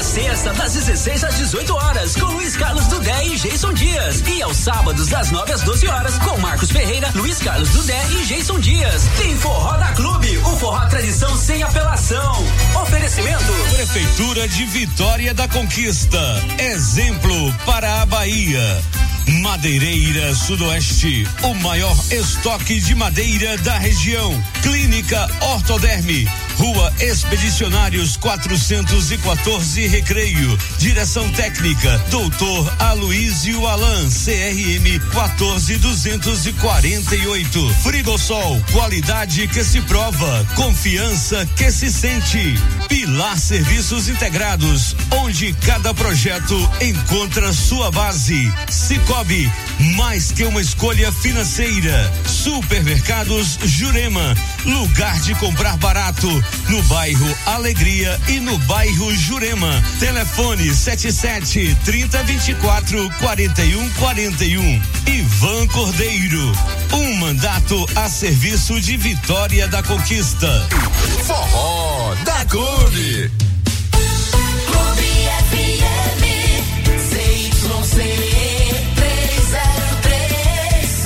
sexta, das 16 às 18 horas, com Luiz Carlos Dudé e Jason Dias. E aos sábados, das 9 às 12 horas, com Marcos Ferreira, Luiz Carlos Dudé e Jason Dias. Tem Forró da Clube, o forró tradição sem apelação. Oferecimento: Prefeitura de Vitória da Conquista. Exemplo para a Bahia. Madeireira Sudoeste, o maior estoque de madeira da região. Clínica Ortoderme, Rua Expedicionários 414, Recreio. Direção técnica, Doutor Aloísio Alan, CRM 14248. Frigosol, qualidade que se prova, confiança que se sente. Pilar Serviços Integrados, onde cada projeto encontra sua base. Cicobi, mais que uma escolha financeira. Supermercados Jurema, lugar de comprar barato, no bairro Alegria e no bairro Jurema. Telefone 77-3024-4141. Ivan Cordeiro, um mandato a serviço de Vitória da Conquista. Forró da Clube. Clube FM, CYC 303,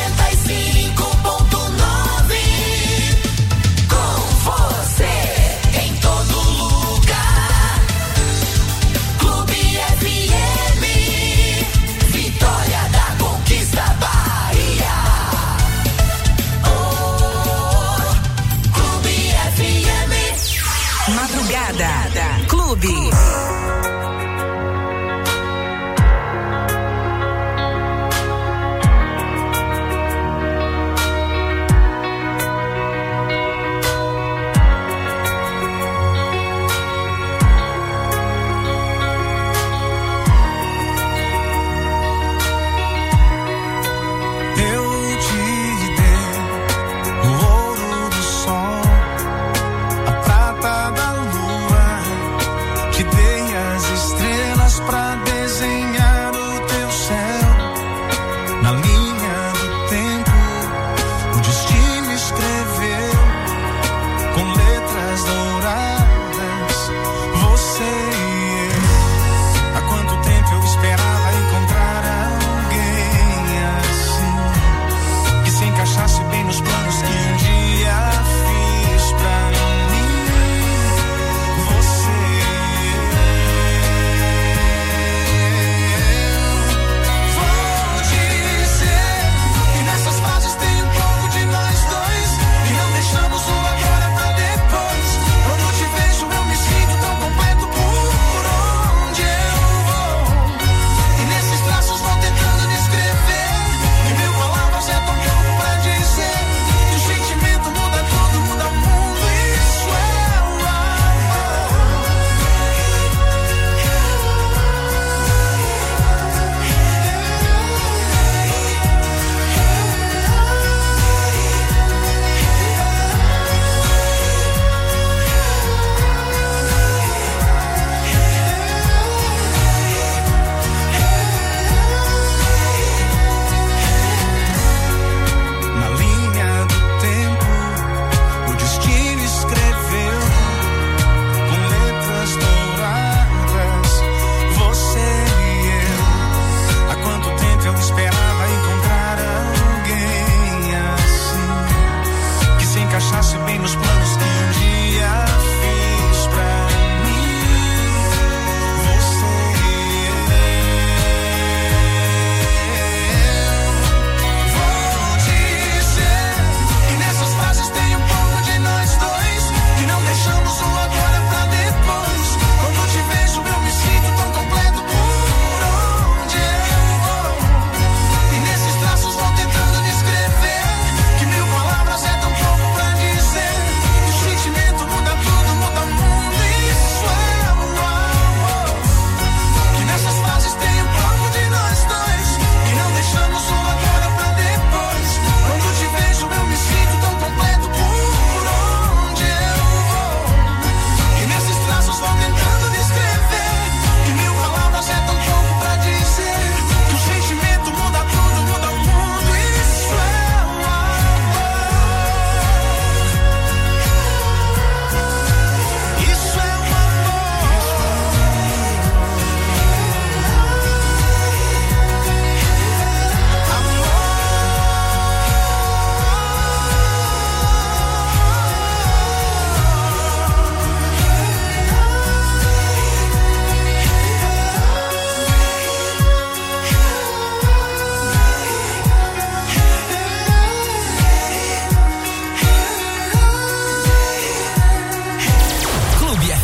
95.9. Com você em todo lugar. Clube FM, Vitória da Conquista, Bahia. Oh, Clube FM. Madrugada Clube. Te dei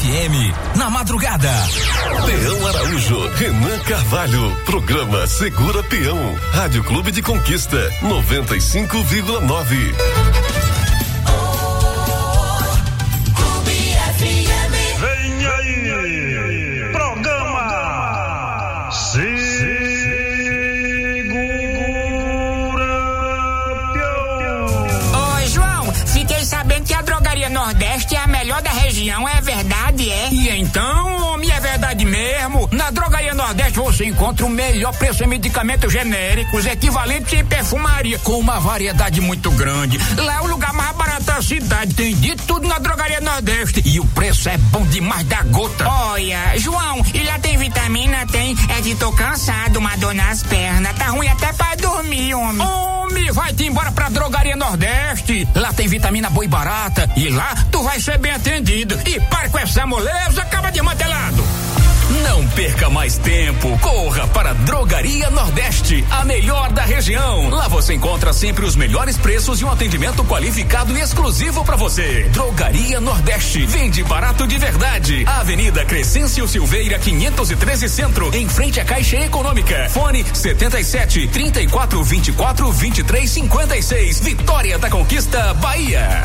FM, na madrugada. Peão Araújo, Renan Carvalho, programa Segura Peão, Rádio Clube de Conquista, 95,9. Vem aí, programa Ô João, fiquei sabendo que a Drogaria Nordeste é a melhor da região, é verdade, é? E então, homem, é verdade mesmo. Na Drogaria Nordeste você encontra o melhor preço em medicamentos genéricos, equivalentes em perfumaria, com uma variedade muito grande. Lá é o lugar mais barato da cidade, tem de tudo na Drogaria Nordeste. E o preço é bom demais da gota. Olha, João, e lá tem vitamina? Tem. É que tô cansado, uma dor nas pernas. Tá ruim até pra dormir, homem. Homem, vai-te embora pra Drogaria Nordeste. Lá tem vitamina boa e barata. E lá tu vai ser bem atendido. E para com essa moleza, acaba de mantelado. Não perca mais tempo, corra para Drogaria Nordeste, a melhor da região. Lá você encontra sempre os melhores preços e um atendimento qualificado e exclusivo para você. Drogaria Nordeste, vende barato de verdade. Avenida Crescêncio Silveira 513 Centro, em frente à Caixa Econômica. Fone 77 34 24 23 56, Vitória da Conquista, Bahia.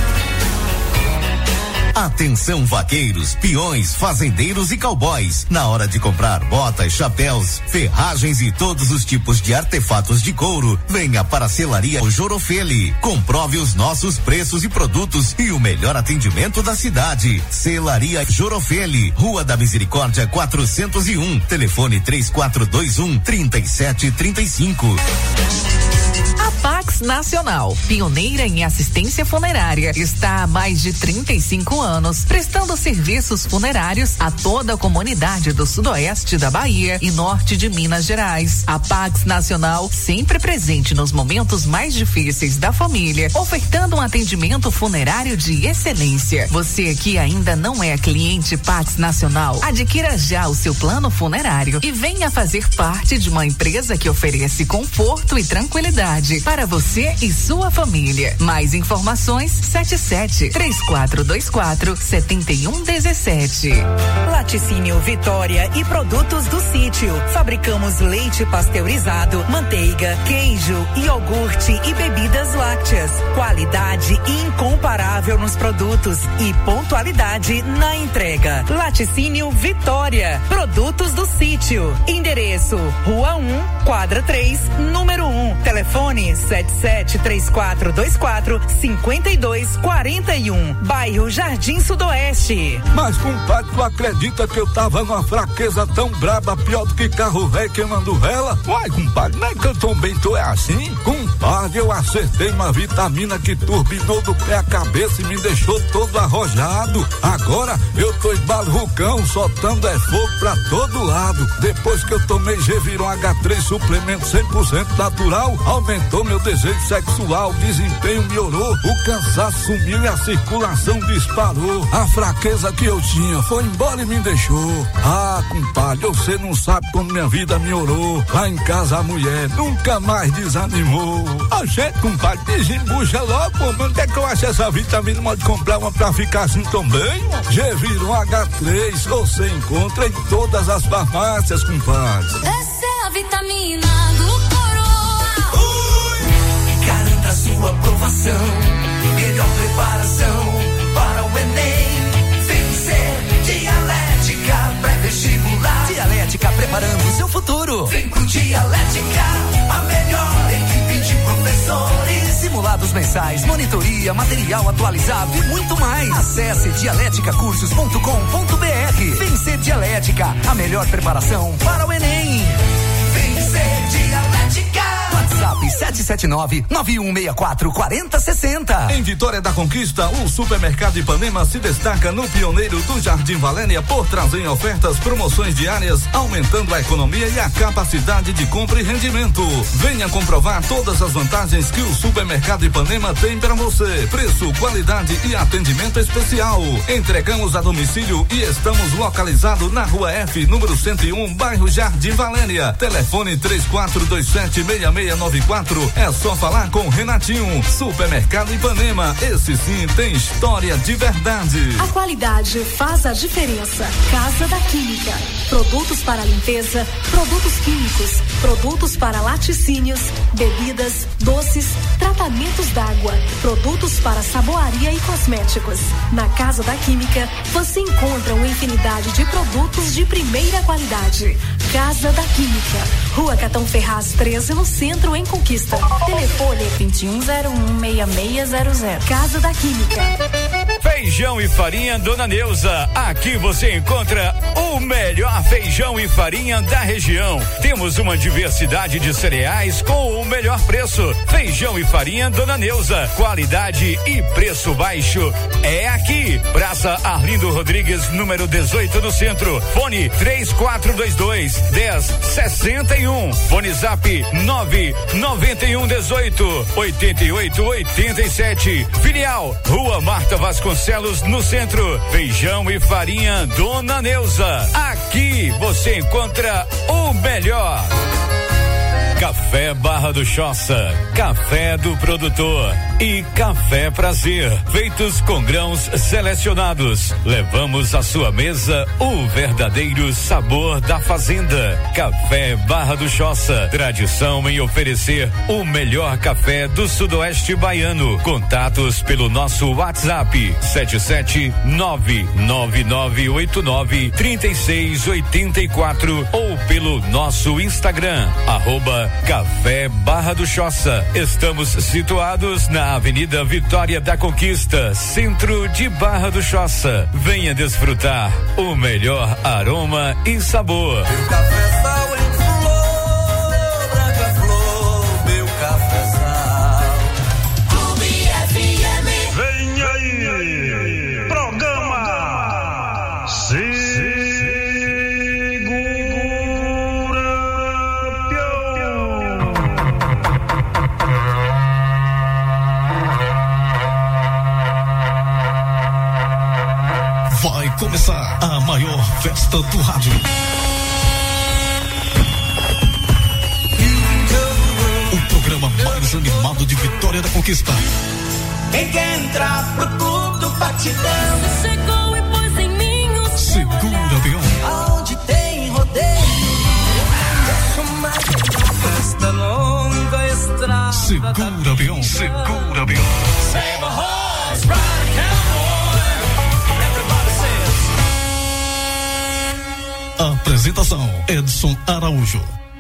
Atenção vaqueiros, peões, fazendeiros e cowboys. Na hora de comprar botas, chapéus, ferragens e todos os tipos de artefatos de couro, venha para a Selaria Jorofeli. Comprove os nossos preços e produtos e o melhor atendimento da cidade. Selaria Jorofeli, Rua da Misericórdia 401, telefone 3421-3735. A Pax Nacional, pioneira em assistência funerária, está há mais de 35 anos, prestando serviços funerários a toda a comunidade do sudoeste da Bahia e norte de Minas Gerais. A Pax Nacional, sempre presente nos momentos mais difíceis da família, ofertando um atendimento funerário de excelência. Você que ainda não é cliente Pax Nacional, adquira já o seu plano funerário e venha fazer parte de uma empresa que oferece conforto e tranquilidade para você e sua família. Mais informações 77-3424-7117. Laticínio Vitória e produtos do sítio. Fabricamos leite pasteurizado, manteiga, queijo, iogurte e bebidas lácteas. Qualidade incomparável nos produtos e pontualidade na entrega. Laticínio Vitória, produtos do sítio. Endereço: Rua 1, quadra 3, número 1. Telefone 77-3424-5241. Bairro Jardim Sudoeste. Mas, compadre, tu acredita que eu tava numa fraqueza tão braba, pior do que carro velho queimando vela? Uai, compadre, não é que eu também tô assim? Compadre, eu acertei uma vitamina que turbinou do pé à cabeça e me deixou todo arrojado. Agora eu tô embalucão, soltando fogo pra todo lado. Depois que eu tomei Geviron H3 suplemento 100% natural, aumentou meu desejo sexual, desempenho melhorou, o cansaço sumiu e a circulação disparou. A fraqueza que eu tinha foi embora e me deixou. Ah, compadre, você não sabe como minha vida melhorou. Lá em casa a mulher nunca mais desanimou. A gente, compadre, desembucha logo, pô, onde é que eu acho essa vitamina? Pode comprar uma pra ficar assim também? Geviron H3, você encontra em todas as farmácias, compadre. Essa é a vitamina do Coroa. Garanta sua aprovação, melhor preparação para o Enem. Vencer Dialética pré-vestibular. Dialética preparando o seu futuro. Vem pro Dialética, a melhor equipe de professores. Simulados mensais, monitoria, material atualizado e muito mais. Acesse dialéticacursos.com.br. Vencer Dialética, a melhor preparação para o Enem. Vencer Dialética. WhatsApp 779-9164-4060. Em Vitória da Conquista, o Supermercado Ipanema se destaca no pioneiro do Jardim Valéria por trazer ofertas, promoções diárias, aumentando a economia e a capacidade de compra e rendimento. Venha comprovar todas as vantagens que o Supermercado Ipanema tem para você. Preço, qualidade e atendimento especial. Entregamos a domicílio e estamos localizados na Rua F, número 101, bairro Jardim Valéria. Telefone 3427-6694 4. É só falar com Renatinho. Supermercado Ipanema. Esse sim tem história de verdade. A qualidade faz a diferença. Casa da Química. Produtos para limpeza, produtos químicos, produtos para laticínios, bebidas, doces, tratamentos d'água, produtos para saboaria e cosméticos. Na Casa da Química, você encontra uma infinidade de produtos de primeira qualidade. Casa da Química. Rua Catão Ferraz 13, no centro, em Conquista. Telefone 2101-6600. Casa da Química. Feijão e farinha Dona Neuza. Aqui você encontra o melhor feijão e farinha da região. Temos uma diversidade de cereais com o melhor preço. Feijão e farinha Dona Neuza. Qualidade e preço baixo. É aqui. Praça Arlindo Rodrigues, número 18, no centro. Fone 3422-1061. Fone Zap 99118-8887. Filial Rua Marta Vasconcelos, no centro. Feijão e farinha Dona Neuza. Aqui você encontra o melhor. Café Barra do Choça, café do produtor e café Prazer, feitos com grãos selecionados. Levamos à sua mesa o verdadeiro sabor da fazenda. Café Barra do Choça, tradição em oferecer o melhor café do sudoeste baiano. Contatos pelo nosso WhatsApp 77999893684 ou pelo nosso Instagram @Café Barra do Choça. Estamos situados na Avenida Vitória da Conquista, centro de Barra do Choça. Venha desfrutar o melhor aroma e sabor. Meu cafezal em flor, branca flor, meu cafezal. Clube FM. Vem aí, programa Vai começar a maior festa do rádio. O programa mais animado de Vitória da Conquista. Quem quer entrar pro clube do batidão? Você chegou e pôs em mim o seu Segura, peão. Aonde tem rodeio, deixa mais esta longa estrada. Segura, peão. Segura, peão. Save a horse, ride a cowboy. Everybody says. Apresentação: Edson Araújo.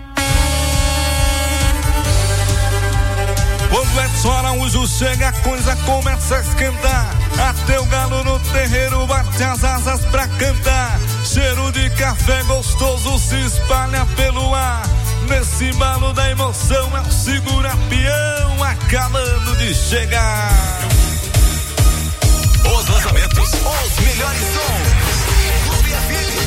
Quando Edson Araújo chega, a coisa começa a esquentar. Até o galo no terreiro bate as asas pra cantar. Cheiro de café gostoso se espalha pelo ar. Nesse embalo da emoção é o segura-peão acabando de chegar. Os lançamentos, os melhores sons. Clube FM.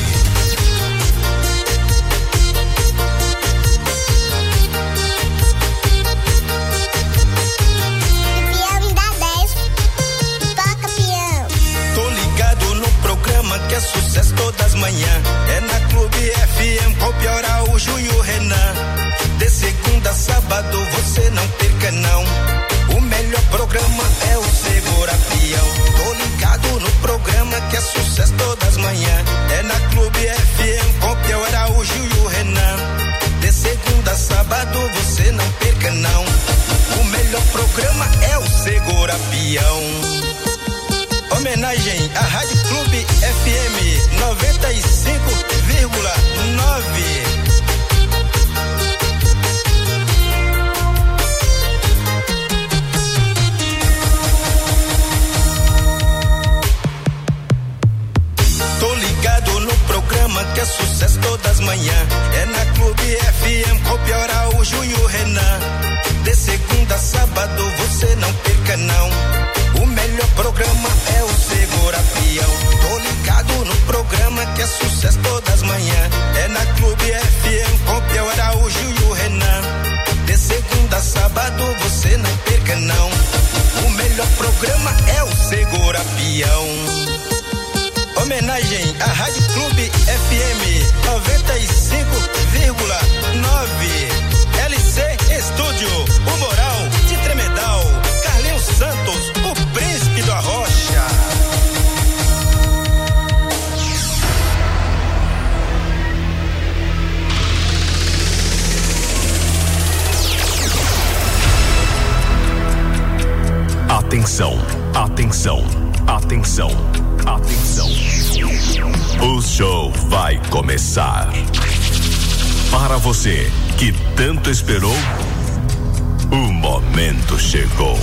Que é sucesso todas as manhãs. É na Clube FM com o Pior Araújo e o Renan. De segunda a sábado você não perca não. O melhor programa é o Segura Peão. Tô ligado no programa que é sucesso todas as manhãs. É na Clube FM com o Pior Araújo e o Renan. De segunda a sábado você não perca não. O melhor programa é o Segura Peão. Homenagem à Rádio Clube FM 95,9. Tô ligado no programa que é sucesso todas as manhãs. É na Clube FM com o Pior Araújo e o Renan. De segunda a sábado você não perca não. O melhor programa é o Segura Peão. Tô ligado no programa que é sucesso todas as manhãs. É na Clube FM com o Pior Araújo e o Renan. De segunda a sábado você não perca não. O melhor programa é o Segura Peão. Homenagem à Rádio Clube FM 95,9. LC Estúdio, o Atenção, atenção, atenção, atenção. O show vai começar. Para você que tanto esperou, o momento chegou.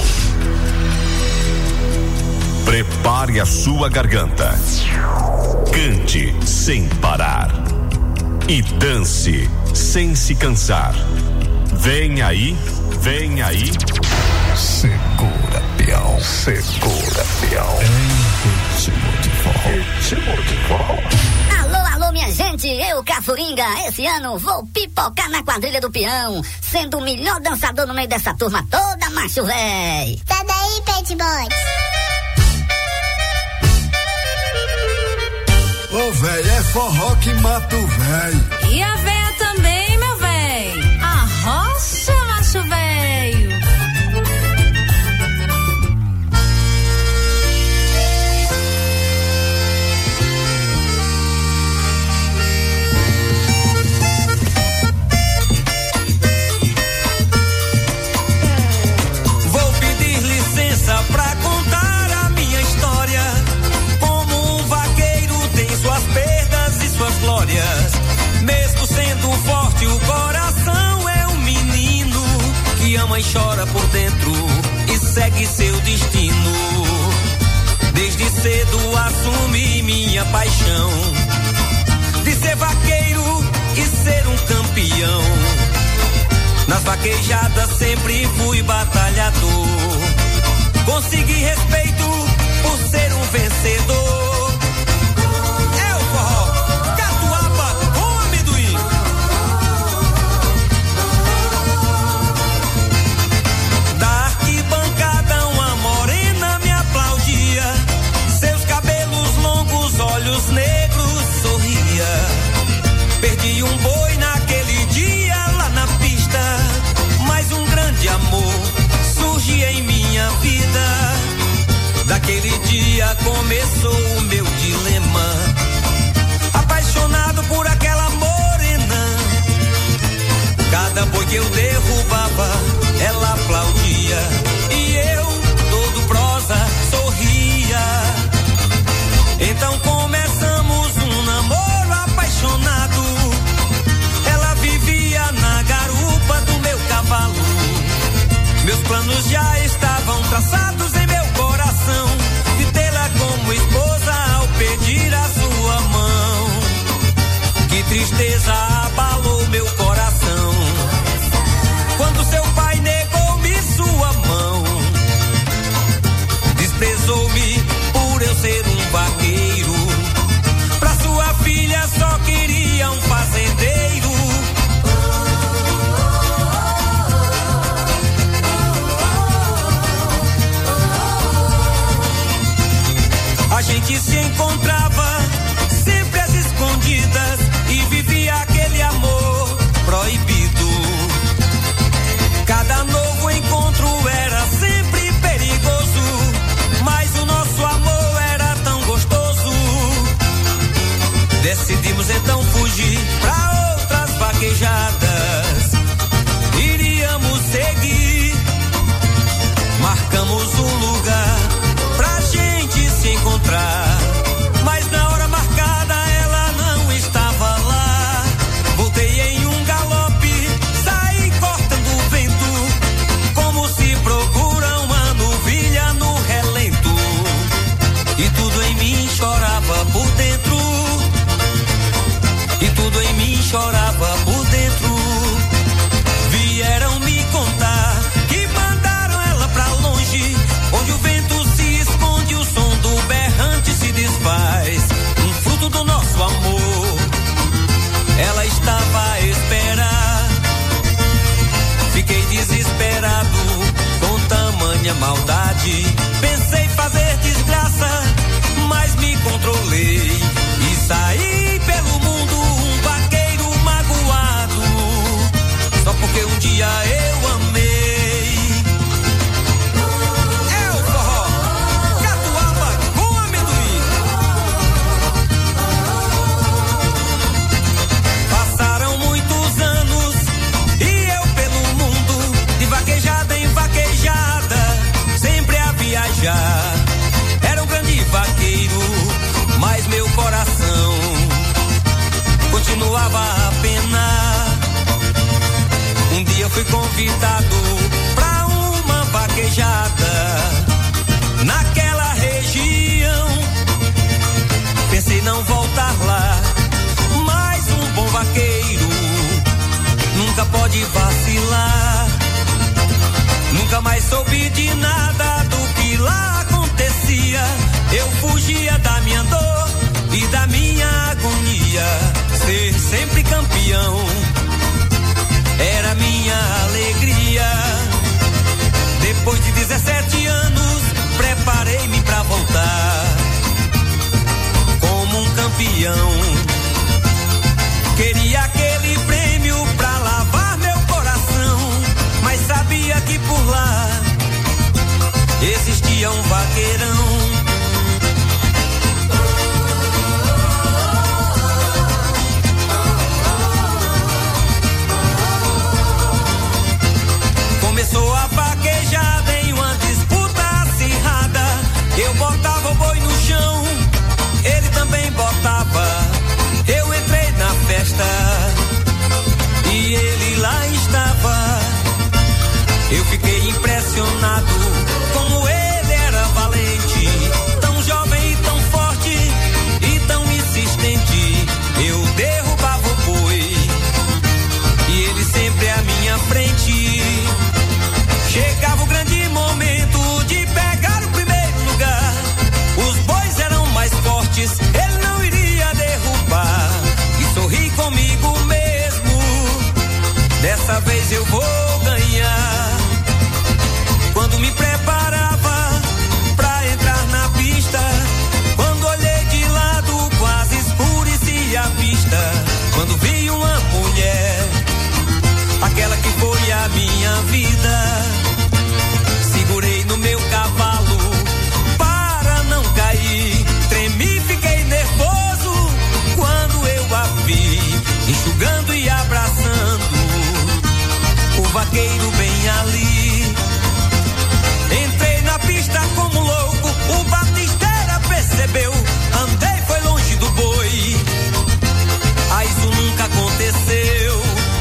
Prepare a sua garganta. Cante sem parar. E dance sem se cansar. Vem aí, vem aí. Segura, peão, segura, peão. Em ritmo de forró, ritmo de forró. Alô, alô, minha gente, eu, Cafuringa, esse ano vou pipocar na quadrilha do peão, sendo o melhor dançador no meio dessa turma toda, macho véi. Sai daí, Pet Boy. Ô, véi, é forró que mata o véi. E a véia também, meu véi. Arrocha, macho véio. Vou pedir licença pra contar a minha história. Como um vaqueiro tem suas perdas e suas glórias. Mesmo sendo forte, o coração é um menino que ama e chora por dentro e segue seu destino. Desde cedo assumi minha paixão de ser vaqueiro e ser um campeão. Nas vaquejadas sempre fui batalhador. Consegui respeito por ser um vencedor. É o forró, catuaba com amendoim. Da arquibancada uma morena me aplaudia. Seus cabelos longos, olhos negros, sorria. Perdi um boi naquele dia lá na pista, mas um grande amor surgia em minha vida. Daquele dia começou o meu dilema. Apaixonado por aquela morena, cada boi que eu derrubava, ela aplaudia. E eu, todo prosa, sorria. Então começamos um namoro apaixonado. Ela vivia na garupa do meu cavalo. Meus planos já estavam traçados em meu coração, de tê-la como esposa ao pedir a sua mão. Que tristeza abalou meu coração quando seu pai negou-me sua mão. Desprezou-me por eu ser um vaqueiro. Pra sua filha só queria um fazendeiro. A gente se encontrava sempre às escondidas e vivia aquele amor proibido. Cada novo encontro era sempre perigoso, mas o nosso amor era tão gostoso. Decidimos então fugir pra outras vaquejadas. Iríamos seguir, marcamos um lugar pra gente se encontrar, mas na hora marcada ela não estava lá. Voltei em um galope, saí cortando o vento, como se procura uma novilha no relento. E tudo em mim chorava por dentro, e tudo em mim chorava por dentro. Vieram me contar que mandaram ela pra longe, onde o vento se esconde, o som do berrante se desfaz. Um fruto do nosso amor, ela estava a esperar. Fiquei desesperado com tamanha maldade. Pensei fazer desgraça, mas me controlei e saí pelo mundo um vaqueiro magoado. convidado pra uma vaquejada naquela região. Pensei não voltar lá, mas um bom vaqueiro nunca pode vacilar. Nunca mais soube de nada do que lá acontecia. Eu fugia da minha dor e da minha agonia. Ser sempre campeão era minha alegria. Depois de 17 anos, preparei-me pra voltar como um campeão. Queria aquele prêmio pra lavar meu coração, mas sabia que por lá existia um vaqueirão. Começou a vaquejada em uma disputa acirrada. Eu botava o boi no chão, ele também botava. Eu entrei na festa e ele lá estava. Eu fiquei impressionado como ele era valente, tão jovem e tão forte e tão insistente. Eu derrubava o boi e ele sempre à minha frente. Chegava o grande momento de pegar o primeiro lugar. Os bois eram mais fortes, ele não iria derrubar. E sorri comigo mesmo, dessa vez eu vou ganhar. Quando me preparava pra entrar na pista, quando olhei de lado quase escurecia a vista. Quando vi uma mulher, aquela que foi a minha vida, segurei no meu cavalo para não cair. Tremi, fiquei nervoso quando eu a vi, enxugando e abraçando o vaqueiro bem ali. Entrei na pista como louco, o batisteira percebeu. Andei, foi longe do boi, mas isso nunca aconteceu.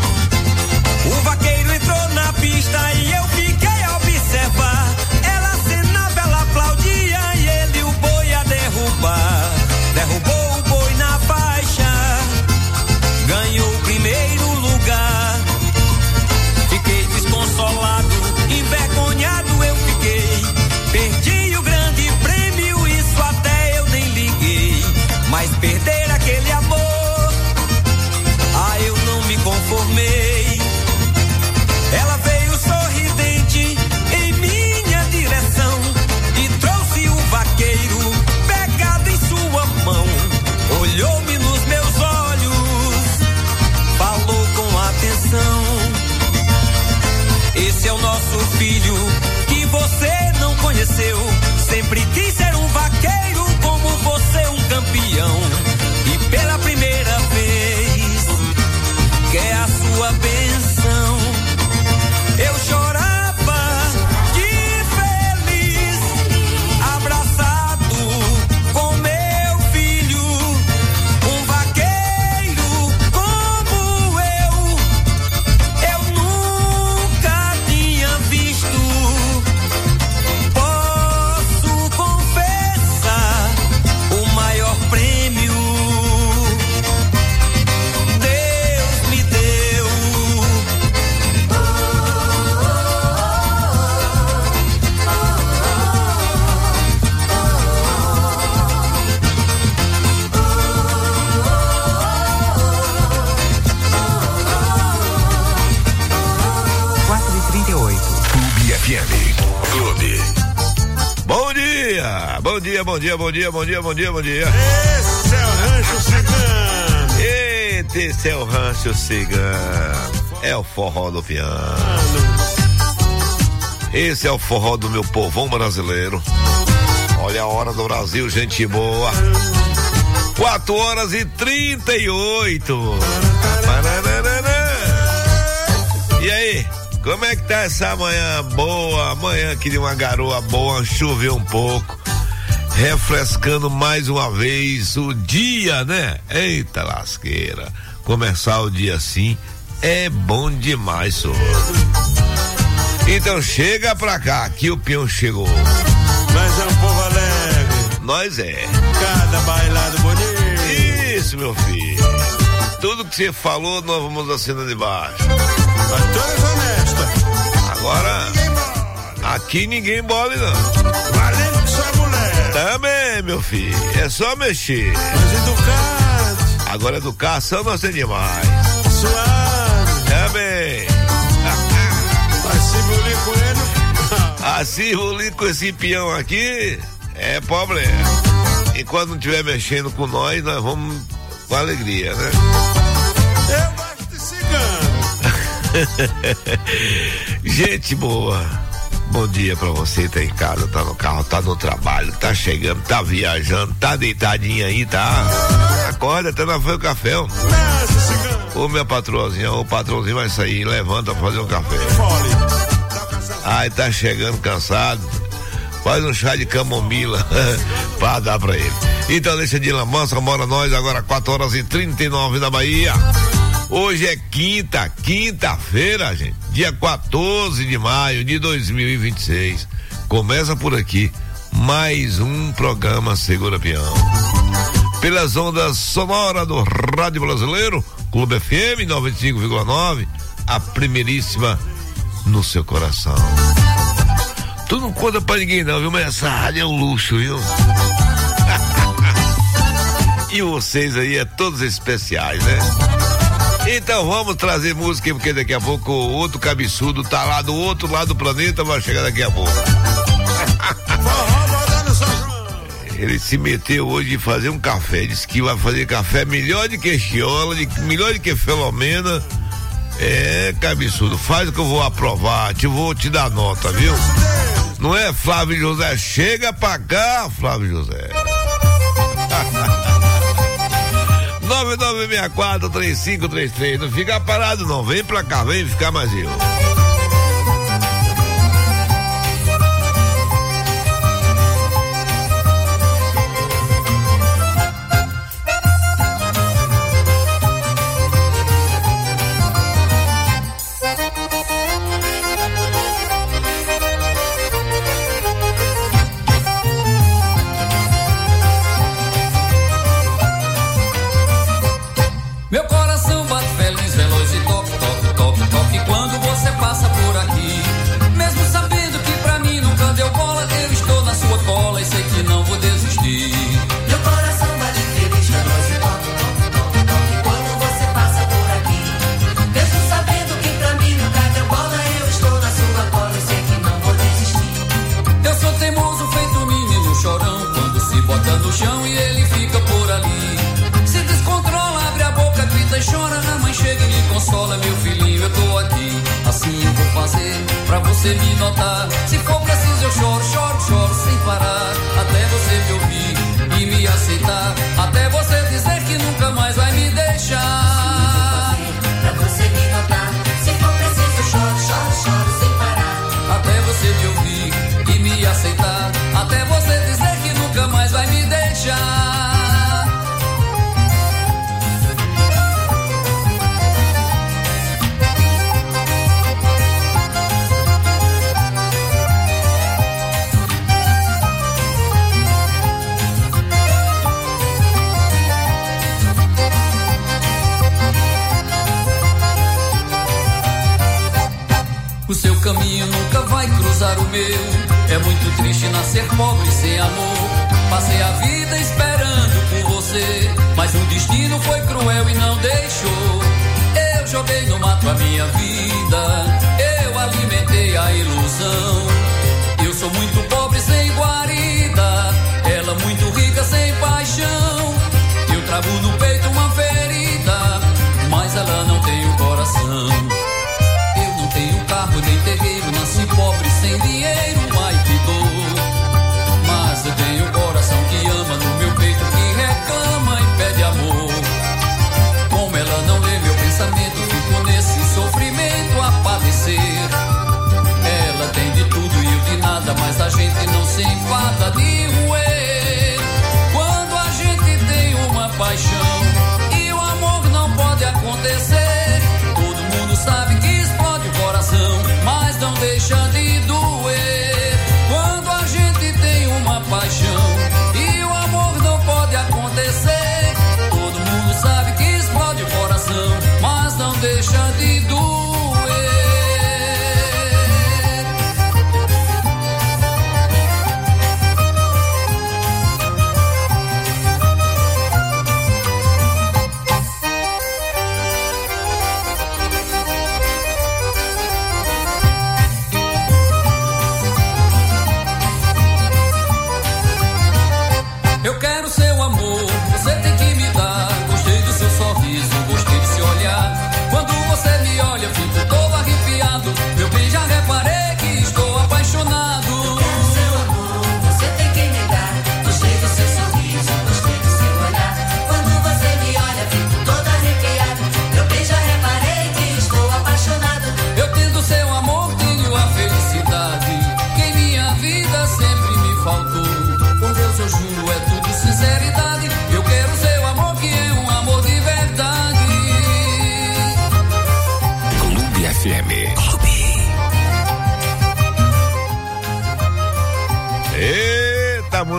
O vaqueiro entrou na pista e eu fiquei a observar. Ela acenava, ela aplaudia e ele o boi a derrubar. Derrubou o boi na faixa, ganhou o primeiro lugar. Fiquei desconsolado, envergonhado eu fiquei. Perdi o grande prêmio, isso até eu nem liguei. Mas perder aquele amor, eu não me conformei. Ela veio sorridente em minha direção e trouxe o vaqueiro pegado em sua mão. Olhou-me nos meus olhos, falou com atenção. Esse é o nosso filho que você não conheceu. Sempre quis ser um vaqueiro como você, um campeão. E pela primeira vez quer a sua bênção. Eu chorava de feliz, abraçado com meu filho, um vaqueiro como eu nunca tinha visto. Posso confessar, o maior prêmio Deus me deu. Clube FM. Clube. Bom dia, bom dia, bom dia, bom dia, bom dia, bom dia, bom dia. Esse é o Rancho Cigano. Esse é o Rancho Cigano. É o forró do piano. Esse é o forró do meu povão brasileiro. Olha a hora do Brasil, gente boa. 4h38. E aí? Como é que tá essa manhã boa? Amanhã aqui de uma garoa boa, choveu um pouco, refrescando mais uma vez o dia, né? Eita lasqueira, começar o dia assim é bom demais, senhor. Então chega pra cá, que o peão chegou. Nós é um povo alegre. Nós é. Cada bailado bonito. Isso, meu filho. Tudo que você falou, nós vamos assinar de baixo. Mas todas honestas. Agora, aqui ninguém bole, não. Valendo que sua mulher. Também, meu filho. É só mexer. Mas educados. Agora, educação nós temos demais. Suave. Também. Assim bolir com ele. Assim bolir com esse peão aqui é problema. E quando não estiver mexendo com nós vamos com alegria, né? Eu gosto de cigano. Gente boa, bom dia pra você, tá em casa, tá no carro, tá no trabalho, tá chegando, tá viajando, tá deitadinho aí, tá? Acorda, até não foi o café, ó. Ô minha patroazinha, o patrãozinho vai sair, levanta pra fazer um café. Ai, tá chegando cansado, faz um chá de camomila pra dar pra ele. Então deixa de lamança, bora nós, agora 4h39 da Bahia. Hoje é quinta-feira, gente, dia 14 de maio de 2026. Começa por aqui mais um programa Segura Peão. Pelas ondas sonoras do Rádio Brasileiro, Clube FM 95,9, a primeiríssima no seu coração. Tu não conta pra ninguém não, viu? Mas essa rádio é um luxo, viu? E vocês aí é todos especiais, né? Então vamos trazer música, porque daqui a pouco o outro cabeçudo tá lá do outro lado do planeta, vai chegar daqui a pouco. Ele se meteu hoje de fazer um café, disse que vai fazer café melhor de que Chiola, melhor de que Filomena. É, cabeçudo, faz o que eu vou aprovar, vou te dar nota, viu? Não é, Flávio José? Chega pra cá, Flávio José. 9964-3533, não fica parado não, vem pra cá, vem ficar mais eu. Me notar, se for preciso eu choro, choro, choro sem parar, até você me ouvir e me aceitar, até você dizer que nunca mais vai me deixar. Pra você me notar, se for preciso eu choro, choro, choro sem parar, até você me ouvir e me aceitar, até você dizer que nunca mais vai me deixar. O seu caminho nunca vai cruzar o meu. É muito triste nascer pobre sem amor. Passei a vida esperando por você, mas o destino foi cruel e não deixou. Eu joguei no mato a minha vida, eu alimentei a ilusão. Eu sou muito pobre sem guarida, ela muito rica sem paixão. Eu trago no peito uma ferida, mas ela não tem o coração. Tenho carro nem terreiro, nasci pobre sem dinheiro, ai que dor. Mas eu tenho um coração que ama no meu peito, que reclama e pede amor. Como ela não lê meu pensamento, fico nesse sofrimento a padecer. Ela tem de tudo e eu de nada, mas a gente não se enfada de roer. Quando a gente tem uma paixão e o amor não pode acontecer, todo mundo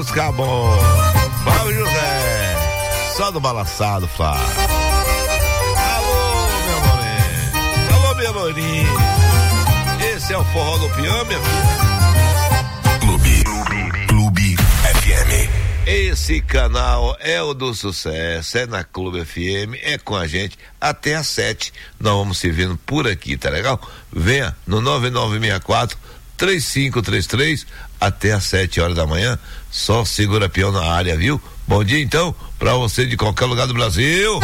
música boa. Flávio José, só do balançado, Flávio. Alô, meu moreninho. Alô, minha loirinha. Esse é o Forró do Peão, minha filha. Clube FM. Esse canal é o do sucesso, é na Clube FM, é com a gente até às 7. Nós vamos se vendo por aqui, tá legal? Venha no 9964-3533 até às 7 horas da manhã. Só segura peão na área, viu? Bom dia então pra você de qualquer lugar do Brasil.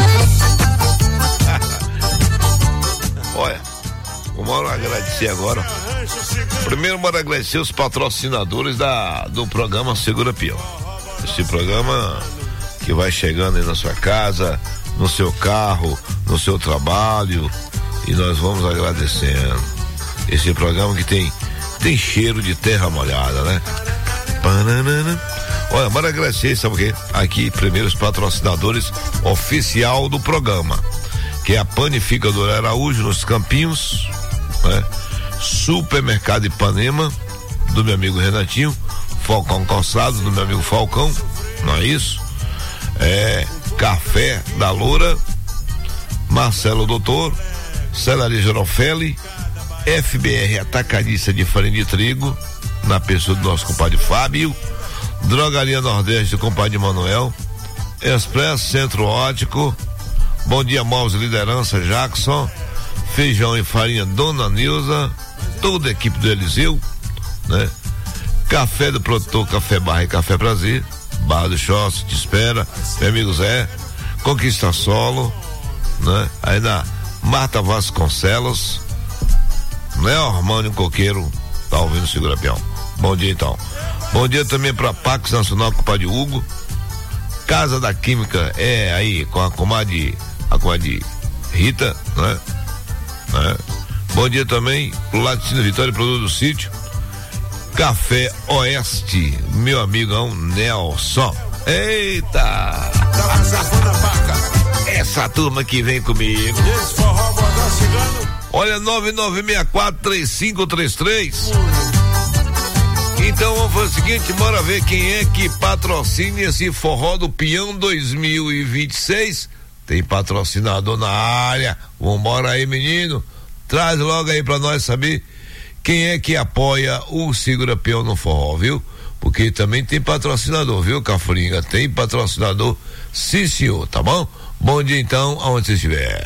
Olha, vamos agradecer agora. Primeiro, bora agradecer os patrocinadores do programa Segura Peão. Esse programa que vai chegando aí na sua casa, no seu carro, no seu trabalho, e nós vamos agradecendo. Esse programa que tem cheiro de terra molhada, né? Banana. Olha, bora agradecer, sabe o quê? Aqui, primeiro, os patrocinadores oficial do programa, que é a Panificadora Araújo, nos Campinhos, né? Supermercado Ipanema, do meu amigo Renatinho, Falcão Calçado, do meu amigo Falcão, não é isso? Café da Loura, Marcelo Doutor, Celaria Girofeli, FBR Atacadista de Farinha de Trigo, na pessoa do nosso compadre Fábio, Drogaria Nordeste do compadre Manuel, Expresso Centro Ótico, Bom Dia Móveis Liderança Jackson, Feijão e Farinha Dona Nilza, toda a equipe do Eliseu, né? Café do produtor Café Barra e Café Prazer, Barra do Chossi, te espera, meu amigo Zé, Conquista Solo, né? Aí na Marta Vasconcelos, né? Armânio Coqueiro, tá ouvindo o Segura Peão. Bom dia então. Bom dia também pra Pax Nacional com o padre Hugo, Casa da Química aí com a comadre Rita, né? Bom dia também pro Laticínio Vitória, produto do sítio, Café Oeste, meu amigão Nelson. Eita! Essa turma que vem comigo. Olha, 9964-3533. Então vamos fazer o seguinte, bora ver quem é que patrocina esse Forró do Peão 2026. Tem patrocinador na área. Vambora aí, menino. Traz logo aí pra nós saber quem é que apoia o Segura Peão no forró, viu? Porque também tem patrocinador, viu, Cafuringa? Tem patrocinador, sim senhor, tá bom? Bom dia então, aonde você estiver.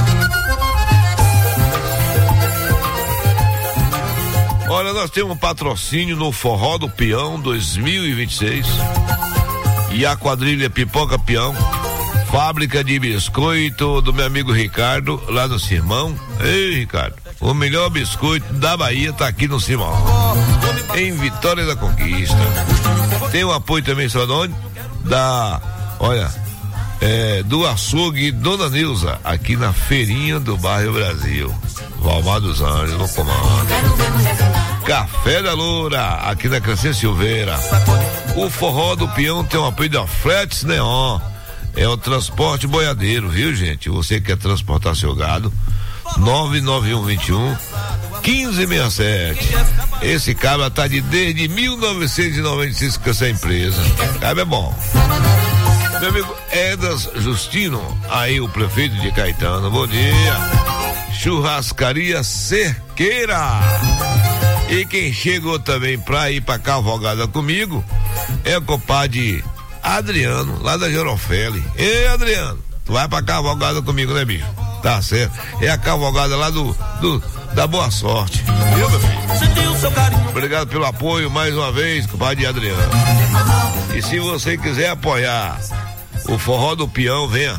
Olha, nós temos um patrocínio no Forró do Peão 2026 e a quadrilha Pipoca Peão, fábrica de biscoito do meu amigo Ricardo, lá no Simão. Ei, Ricardo, o melhor biscoito da Bahia tá aqui no Simão, em Vitória da Conquista. Tem o apoio também, sabe de onde? Do açougue Dona Nilza, aqui na feirinha do bairro Brasil, Valmar dos Anjos, no comando. Café da Loura, aqui na Crescente Silveira. O Forró do Peão tem um apoio da Fretes Neon, é o transporte boiadeiro, viu, gente? Você quer transportar seu gado, 99121-1567. Esse cabra tá desde 1996 com essa empresa. Cabra é bom. Meu amigo Edas Justino, aí o prefeito de Caetano, bom dia. Churrascaria Cerqueira. E quem chegou também pra ir pra cavalgada comigo é o compadre Adriano, lá da Girofeli. Ei, Adriano, tu vai pra cavalgada comigo, né, bicho? Tá certo. É a cavalgada lá da Boa Sorte. Viu, meu filho? Obrigado pelo apoio mais uma vez, compadre Adriano. E se você quiser apoiar o Forró do Peão, venha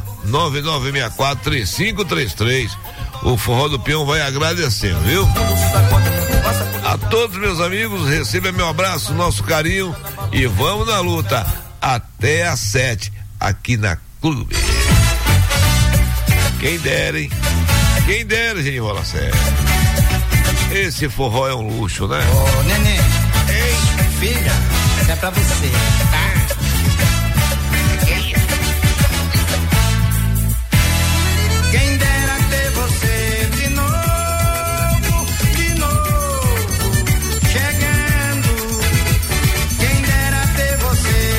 9964-3533. O Forró do Peão vai agradecendo, viu? A todos meus amigos, receba meu abraço, nosso carinho e vamos na luta até às 7 aqui na Clube. Quem dera, hein? Quem dera, gente, rola sério. Esse forró é um luxo, né? Ô, neném. Ei, filha, essa é pra você, tá? Quem dera ter você de novo, chegando. Quem dera ter você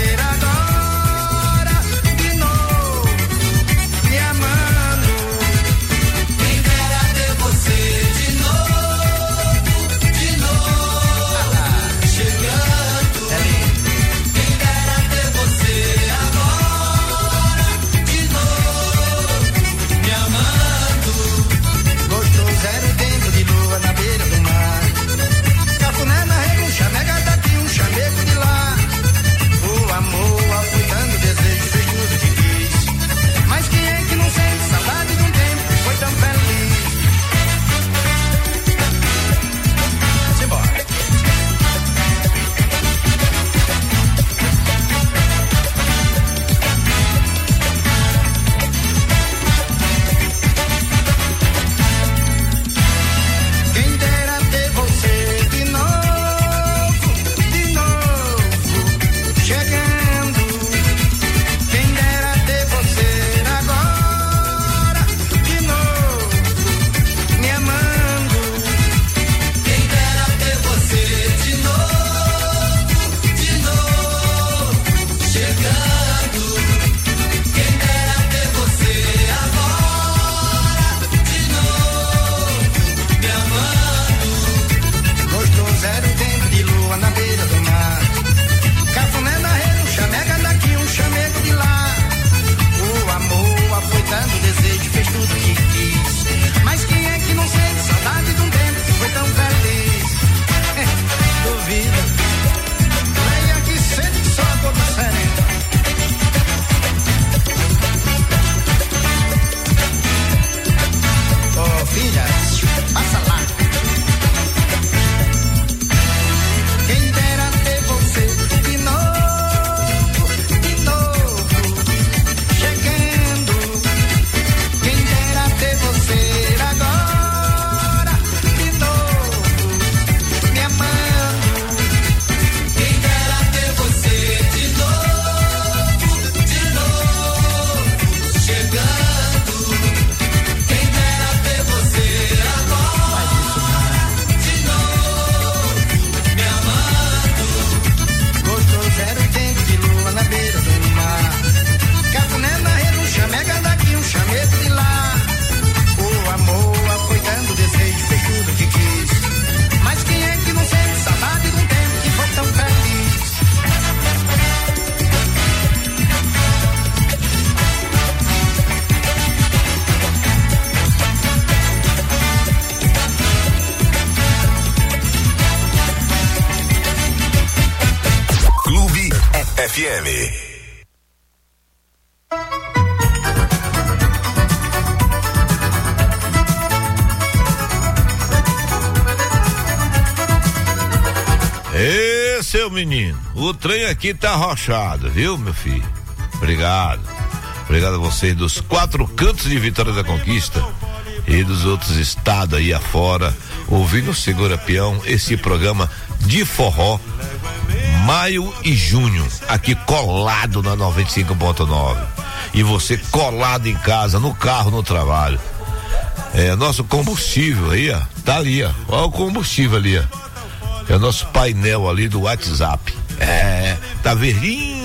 FM. Ê, seu menino, o trem aqui tá arrochado, viu, meu filho? Obrigado. Obrigado a vocês dos 4 cantos de Vitória da Conquista e dos outros estados aí afora, ouvindo o Segura Peão, esse programa de forró, maio e junho, aqui colado na 95.9. E você colado em casa, no carro, no trabalho. Nosso combustível aí, ó, tá ali, ó. Olha o combustível ali, ó. É o nosso painel ali do WhatsApp. Tá verdinho.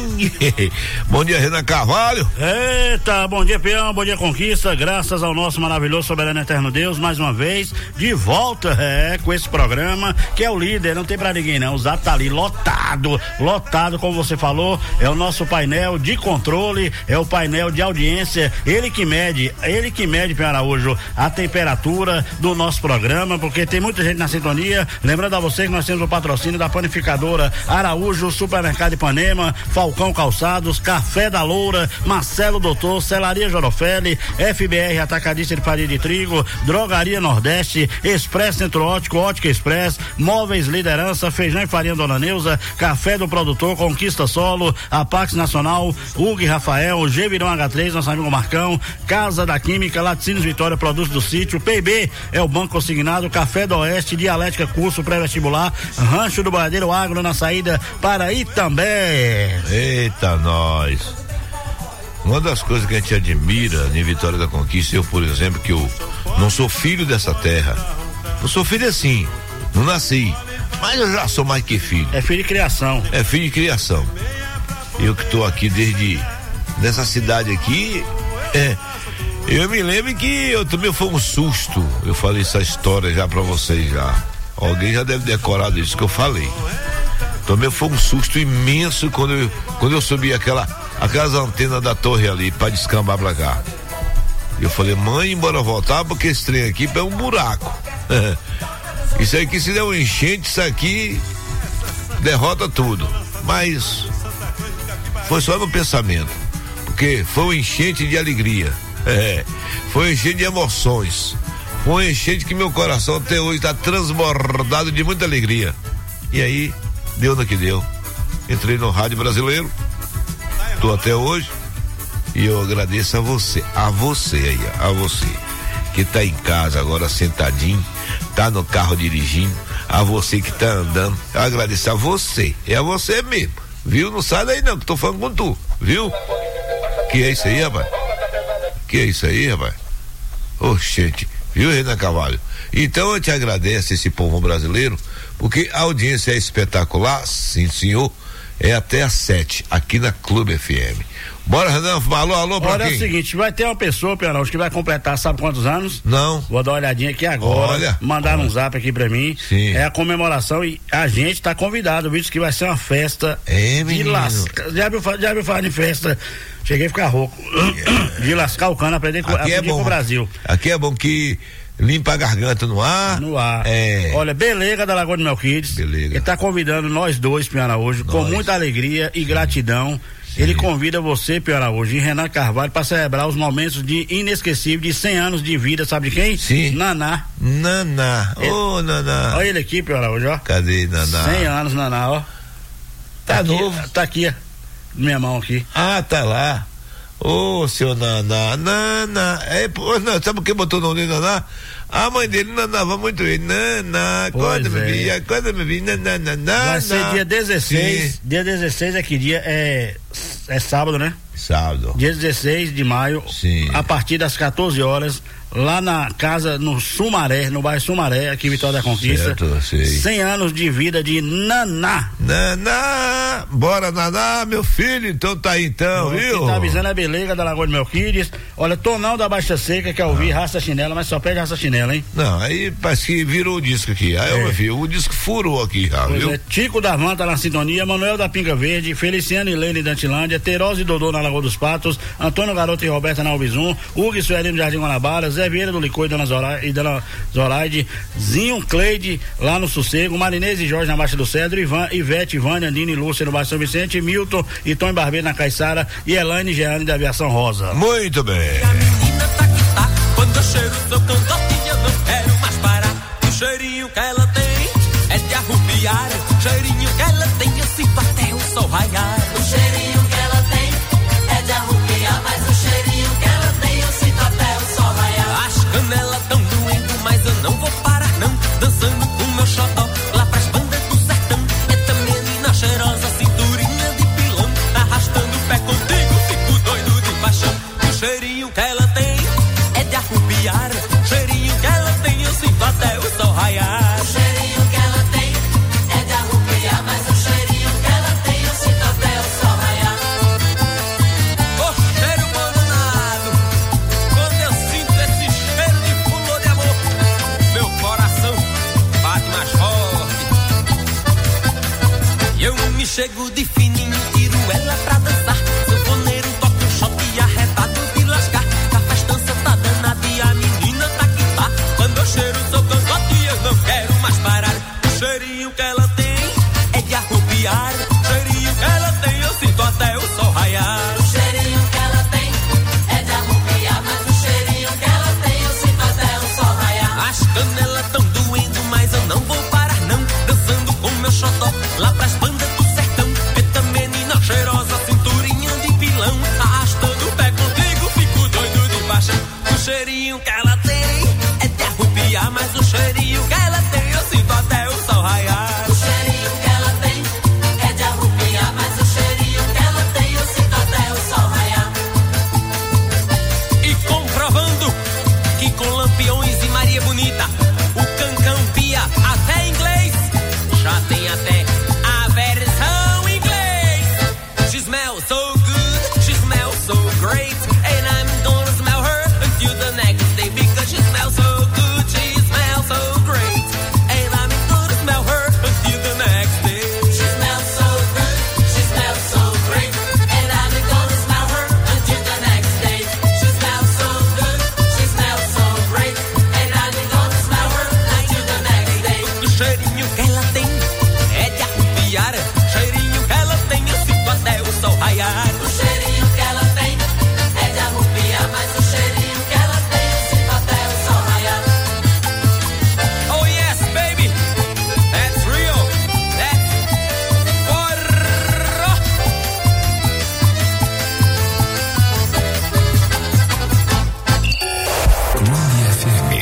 Bom dia, Renan Carvalho. Eita, bom dia, Peão, bom dia, Conquista. Graças ao nosso maravilhoso soberano eterno Deus, mais uma vez, de volta, com esse programa, que é o líder, não tem pra ninguém não. O Zap tá ali lotado, como você falou, é o nosso painel de controle, é o painel de audiência, ele que mede, Peão Araújo, a temperatura do nosso programa, porque tem muita gente na sintonia. Lembrando a você que nós temos o patrocínio da panificadora Araújo, Supermercado Ipanema, Falcão Calçados, Café da Loura, Marcelo Doutor, Celaria Jorofelli, FBR Atacadista de Farinha de Trigo, Drogaria Nordeste, Expresso Centro Ótico, Ótica Express, Móveis Liderança, Feijão e Farinha Dona Neuza, Café do Produtor, Conquista Solo, Apax Nacional, Hugo e Rafael, G Virão H3, nosso amigo Marcão, Casa da Química, Laticínios Vitória, Produtos do Sítio, PB é o Banco Consignado, Café do Oeste, Dialética Curso Pré-Vestibular, Rancho do Boiadeiro Agro na saída para Itambé. Eita, nós. Uma das coisas que a gente admira em Vitória da Conquista, eu, por exemplo, que eu não sou filho dessa terra. Não sou filho assim, não nasci. Mas eu já sou mais que filho. É filho de criação. É filho de criação. Eu que tô aqui desde nessa cidade aqui, eu me lembro que eu também foi um susto. Eu falei essa história já pra vocês já. Alguém já deve decorar disso que eu falei. Também foi um susto imenso quando eu subi aquelas antenas da torre ali pra descambar pra cá. Eu falei, mãe, bora voltar porque esse trem aqui é um buraco. Isso aqui, se der um enchente, isso aqui derrota tudo. Mas foi só no pensamento, porque foi um enchente de alegria, foi um enchente de emoções, foi um enchente que meu coração até hoje está transbordado de muita alegria. E aí deu no que deu. Entrei no rádio brasileiro, tô até hoje, e eu agradeço a você aí, a você que tá em casa agora sentadinho, tá no carro dirigindo, a você que tá andando, eu agradeço a você, é a você mesmo, viu? Não sai daí não, que tô falando com tu, viu? Que é isso aí, rapaz? Que é isso aí, rapaz? Oxente, viu, Renan Carvalho? Então eu te agradeço esse povo brasileiro, porque a audiência é espetacular, sim senhor, é até às 7, aqui na Clube FM. Bora, Renan, alô pra Olha, quem? É o seguinte, vai ter uma pessoa, Peão, que vai completar, sabe quantos anos? Não. Vou dar uma olhadinha aqui agora. Olha. Mandaram um zap aqui pra mim. Sim. É a comemoração e a gente tá convidado, viu? Que vai ser uma festa de lascar. Já viu falar de festa? Cheguei a ficar rouco. De lascar o cano, aprender com o Brasil. Aqui é bom que limpa a garganta no ar. No ar. Olha, Belega da Lagoa de Melquides. Belega. Ele tá convidando nós dois, Peão Araújo, com muita alegria e gratidão. Sim. Ele convida você, Peão Araújo, e Renan Carvalho para celebrar os momentos de inesquecível de 100 anos de vida, sabe de quem? Sim. Naná. Naná. Naná. Olha ele aqui, Peão Araújo, ó. Cadê Naná? 100 anos, Naná, ó. Tá novo. Tá aqui, ó. Minha mão aqui. Ah, tá lá. Seu Naná. Naná. Não, sabe por que botou o nome de Naná? A mãe dele nanava muito ele. Naná, acorda, me vi, naná. Vai ser dia 16. Sim. Dia 16 é que dia? É sábado, né? Sábado. Dia 16 de maio. Sim. A partir das 14 horas. Lá na casa, no Sumaré, no bairro Sumaré, aqui em Vitória da Conquista. Certo, sei. 100 anos de vida de Naná. Naná, bora Naná, meu filho, então tá aí então, viu? Quem tá avisando é a Belega da Lagoa de Melquides. Olha, Tonão da Baixa Seca, quer ouvir Raça Chinela, mas só pede Raça Chinela, hein? Não, aí parece que virou o disco aqui. Aí eu vi, o disco furou aqui já, viu? Tico da Van tá na sintonia, Manuel da Pinga Verde, Feliciano e Lene da Antilândia, Terosa e Dodô na Lagoa Lagoa dos Patos, Antônio Garoto e Roberta na Albizum, Hugo e Sueli no Jardim Guanabara, Zé Vieira do Licor e Dona Zoraide, Zinho Cleide lá no Sossego, Marinês e Jorge na Baixa do Cedro, Ivete, Vânia, Andine e Lúcia no Baixo São Vicente, Milton e Tom Barbeiro na Caiçara e Elaine e Jeane da Aviação Rosa. Muito bem. Quando eu cheiro seu cangote eu não quero mais parar. O cheirinho que ela tem é de arrupiar. O cheirinho que ela tem eu sinto até o sol raiar. O cheirinho que ela tem é de arrupiar, mas o cheirinho que ela tem eu sinto até o sol raiar. As canelas tão doendo, mas eu não vou parar não. Dançando com meu xodó lá pras bandas do sertão. É também menina cheirosa, cinturinha de pilão. Arrastando o pé contigo, fico doido de paixão. O cheirinho que ela tem é de arrupiar. O cheirinho que ela tem eu sinto até o sol raiar. O cheirinho que ela tem é de arrupiar, mas o cheirinho que ela tem eu sinto até o sol raiar. O cheiro abandonado, quando eu sinto esse cheiro de flor de amor, meu coração bate mais forte. E eu me chego de fininho, tiro ela pra dançar. Sanfoneiro toca um shot e arretado de lascar. A festança tá danada e a menina tá que tá. Quando eu cheiro seu cangote eu não quero mais parar. O cheirinho que ela tem é de arrupiar. O cheirinho que ela tem eu sinto até o sol raiar. O cheirinho que ela tem é de arrupiar, mas o cheirinho que ela tem eu sinto até o sol raiar. As canelas tão doendo, mas eu não vou parar não. Dançando com meu xodó lá pras bandas do sertão. Eita menina cheirosa, cinturinha de pilão. Arrastando o pé contigo, fico doido de paixão. O cheirinho que ela tem é de arrupiar, mas o cheirinho que ela tem eu sinto até o sol raiar. O cheirinho que ela tem é de arrupiar, mas o cheirinho que ela tem eu sinto até o sol raiar. E comprovando que com Lampiões e Maria Bonita o cancão pia até inglês. Já tem até a versão inglês. She smells so good, she smells so great, and I'm gonna smell her until the next day because she smells so good, she smells so great, and I'm gonna smell her until the next day. She smells so good, she smells so great, and I'm gonna smell her until the next day. She smells so good, she smells so great, and I'm gonna smell her until the next day. O cheirinho que ela tem é de arrupiar. O cheirinho que ela tem eu sinto até o sol raiar. O cheirinho que ela tem é de arrupiar, mas o cheirinho que ela tem eu sinto até o sol raiar. Oh yes, baby, that's real, that's forró. Clube FM.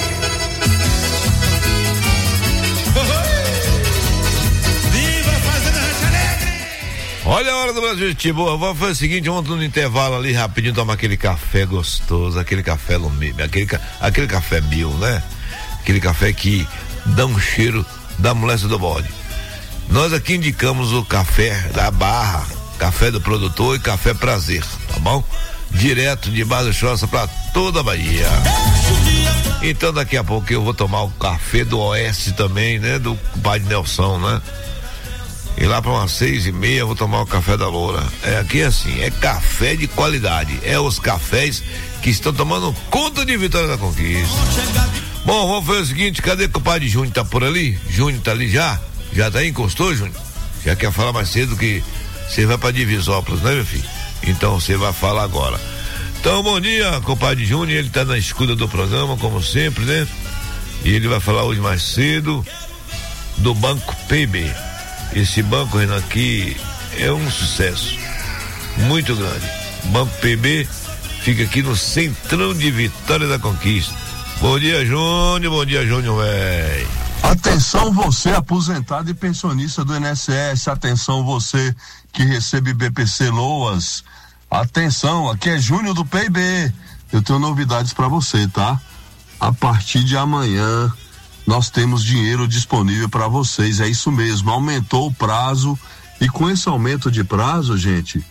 Viva Fazenda Rancho Alegre! Olha a hora do Brasil, gente boa. Vamos fazer o seguinte, vamos no intervalo ali rapidinho tomar aquele café gostoso, aquele café lumime, aquele café bio, né? Aquele café que dá um cheiro da moléstia do bode. Nós aqui indicamos o café da Barra, café do produtor e café Prazer, tá bom? Direto de Barra Choça pra toda a Bahia. Então daqui a pouco eu vou tomar o café do Oeste também, né? Do Padre Nelson, né? E lá para umas 6:30 eu vou tomar o café da Loura. É aqui assim, é café de qualidade. É os cafés que estão tomando conta de Vitória da Conquista. Bom, vamos fazer o seguinte, cadê o compadre Júnior? Tá por ali? Júnior tá ali já? Já tá aí, encostou, Júnior? Já quer falar mais cedo que você vai pra Divisópolis, né, meu filho? Então você vai falar agora. Então, bom dia, compadre Júnior, ele tá na escuta do programa, como sempre, né? E ele vai falar hoje mais cedo do Banco PB. Esse banco, Renan, aqui é um sucesso muito grande. Banco PB fica aqui no centrão de Vitória da Conquista. Bom dia, Júnior, velho. Atenção você aposentado e pensionista do INSS, atenção você que recebe BPC Loas, atenção, aqui é Júnior do PIB, eu tenho novidades para você, tá? A partir de amanhã nós temos dinheiro disponível para vocês, é isso mesmo, aumentou o prazo e com esse aumento de prazo, gente,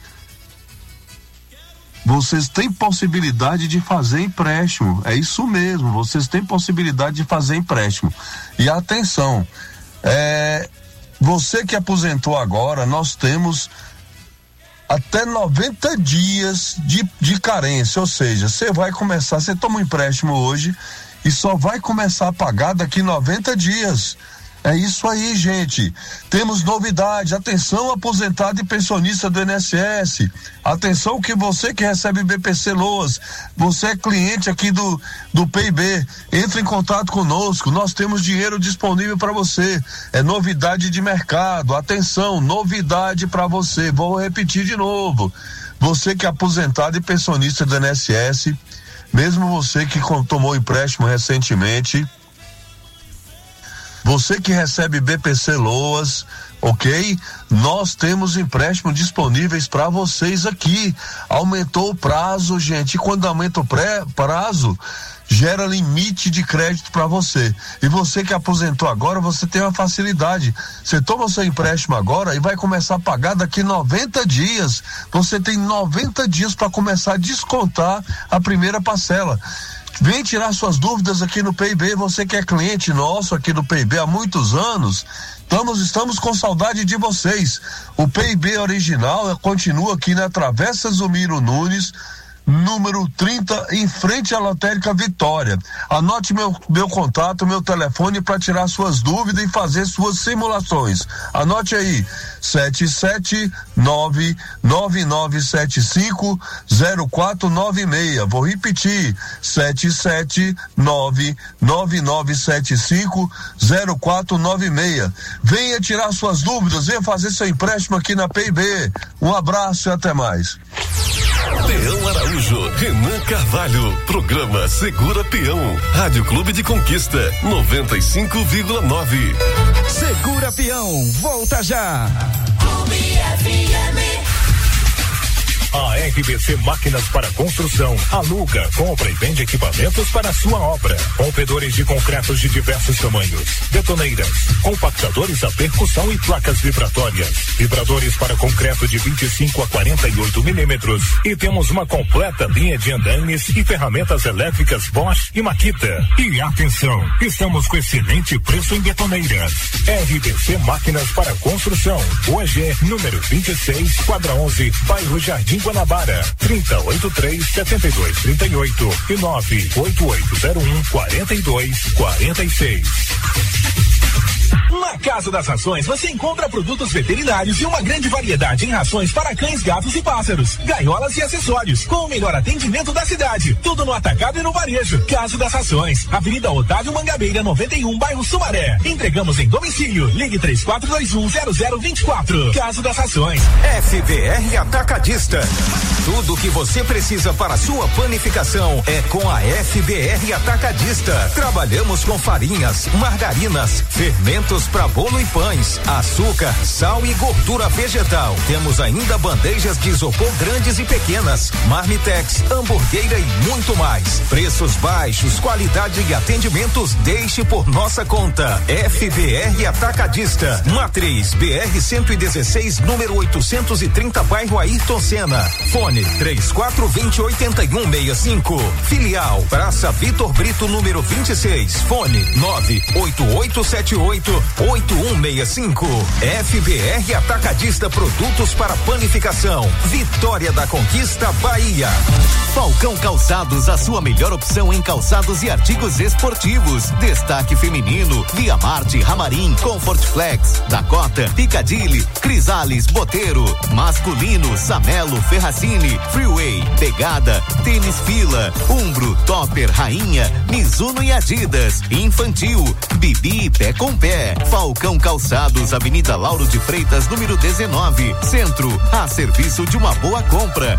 vocês têm possibilidade de fazer empréstimo, é isso mesmo, vocês têm possibilidade de fazer empréstimo. E atenção, você que aposentou agora, nós temos até 90 dias de carência, ou seja, você toma um empréstimo hoje e só vai começar a pagar daqui 90 dias. É isso aí, gente. Temos novidade. Atenção, aposentado e pensionista do INSS. Atenção que você que recebe BPC Loas, você é cliente aqui do PIB, entre em contato conosco. Nós temos dinheiro disponível para você. É novidade de mercado. Atenção, novidade para você. Vou repetir de novo. Você que é aposentado e pensionista do INSS, mesmo você que tomou empréstimo recentemente, você que recebe BPC Loas, ok? Nós temos empréstimos disponíveis para vocês aqui. Aumentou o prazo, gente. E quando aumenta o prazo, gera limite de crédito para você. E você que aposentou agora, você tem uma facilidade. Você toma o seu empréstimo agora e vai começar a pagar daqui 90 dias. Você tem 90 dias para começar a descontar a primeira parcela. Vem tirar suas dúvidas aqui no PIB, você que é cliente nosso aqui do PIB há muitos anos, estamos com saudade de vocês. O PIB original continua aqui na Travessa Zumiro Nunes, número 30, em frente à Lotérica Vitória. Anote meu contato, meu telefone para tirar suas dúvidas e fazer suas simulações. Anote aí, 779-9975-0496. Vou repetir, 779-9975-0496. Venha tirar suas dúvidas, venha fazer seu empréstimo aqui na PIB. Um abraço e até mais. Peão Araújo, Renan Carvalho, programa Segura Peão, Rádio Clube de Conquista, 95,9. Segura Peão, volta já. A RBC Máquinas para Construção aluga, compra e vende equipamentos para a sua obra. Rompedores de concretos de diversos tamanhos, betoneiras, compactadores a percussão e placas vibratórias, vibradores para concreto de 25 a 48 milímetros. E temos uma completa linha de andames e ferramentas elétricas Bosch e Makita. E atenção, estamos com excelente preço em betoneiras. RBC Máquinas para Construção, hoje número 26, quadra 11, bairro Jardim Guanabara, 3083-7238 e 98801-4246. Na Casa das Rações você encontra produtos veterinários e uma grande variedade em rações para cães, gatos e pássaros, gaiolas e acessórios, com o melhor atendimento da cidade. Tudo no atacado e no varejo. Casa das Rações, Avenida Otávio Mangabeira, 91, bairro Sumaré. Entregamos em domicílio. Ligue 3421-0024. Casa das Rações. FBR Atacadista. Tudo o que você precisa para sua panificação é com a FBR Atacadista. Trabalhamos com farinhas, margarinas, fermentos para bolo e pães, açúcar, sal e gordura vegetal. Temos ainda bandejas de isopor grandes e pequenas, marmitex, hamburgueira e muito mais. Preços baixos, qualidade e atendimentos, deixe por nossa conta. FBR Atacadista, Matriz BR-116, número 830, bairro Ayrton Senna. Fone 3420-8165. Filial Praça Vitor Brito, número 26. Fone 98878-8165. FBR Atacadista, produtos para panificação. Vitória da Conquista, Bahia. Falcão Calçados, a sua melhor opção em calçados e artigos esportivos. Destaque feminino, Via Marte, Ramarim, Comfort Flex, Dakota, Piccadilly, Crisales, Boteiro. Masculino, Samelo, Ferracini, Freeway, Pegada, Tênis Fila, Umbro, Topper, Rainha, Mizuno e Adidas. Infantil, Bibi, Pé com Pé. Falcão Calçados, Avenida Lauro de Freitas, número 19, Centro, a serviço de uma boa compra.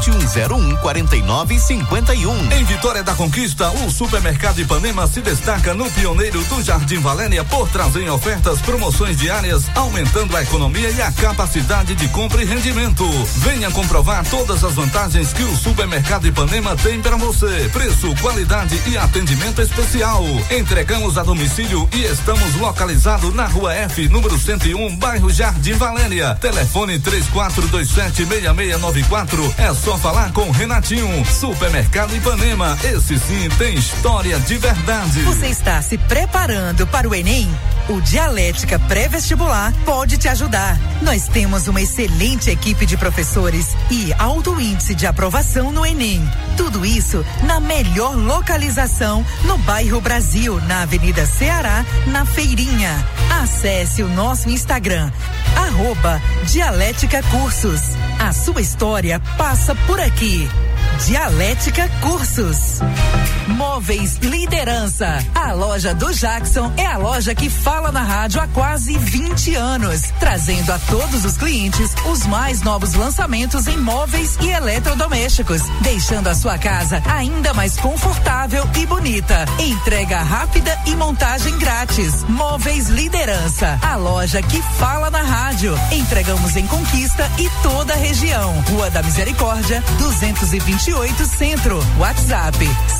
2101-4951. Em Vitória da Conquista, o Supermercado Ipanema se destaca no pioneiro do Jardim Valéria por trazer ofertas, promoções diárias, aumentando a economia e a capacidade de compra e rendimento. Venha comprovar todas as vantagens que o Supermercado Ipanema tem para você. Preço, qualidade e atendimento especial. Entregamos a domicílio e estamos localizados na Rua F, número 101, bairro Jardim Valéria. Telefone 3427-6694. É só falar com Renatinho. Supermercado Ipanema, esse sim tem história de verdade. Você está se preparando para o Enem? O Dialética Pré-Vestibular pode te ajudar. Nós temos uma excelente equipe de professores e alto índice de aprovação no Enem. Tudo isso na melhor localização no bairro Brasil, na Avenida Ceará, na Feirinha. Acesse o nosso Instagram, @Dialética Cursos. A sua história passa por aqui. Dialética Cursos. Móveis Liderança. A loja do Jackson é a loja que fala na rádio há quase 20 anos, trazendo a todos os clientes os mais novos lançamentos em móveis e eletrodomésticos, deixando a sua casa ainda mais confortável e bonita. Entrega rápida e montagem grátis. Móveis Liderança, a loja que fala na rádio. Entregamos em Conquista e toda a região. Rua da Misericórdia, 228 Centro. WhatsApp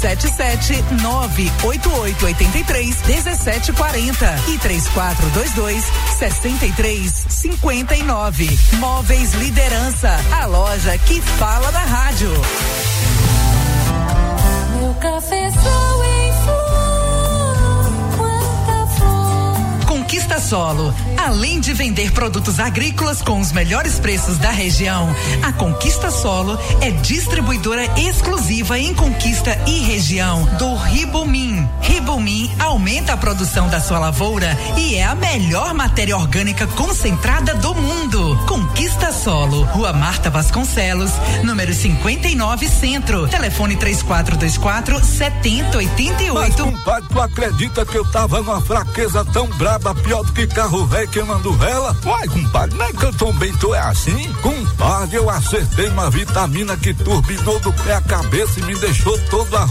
77988831740 e 3422-6359. Móveis Liderança, a loja que fala na rádio. Meu cafezão em flor, quanta flor. Conquista Solo. Além de vender produtos agrícolas com os melhores preços da região, a Conquista Solo é distribuidora exclusiva em Conquista e região do Ribomin. Ribomin aumenta a produção da sua lavoura e é a melhor matéria orgânica concentrada do mundo. Conquista Solo, Rua Marta Vasconcelos, número 59 Centro. Telefone 3424-7088. Mas, compadre, tu acredita que eu tava numa fraqueza tão braba, pior do que carro velho queimando vela? Uai, compadre, não é que eu também tô assim? Compadre, eu acertei uma vitamina que turbinou do pé à cabeça e me deixou todo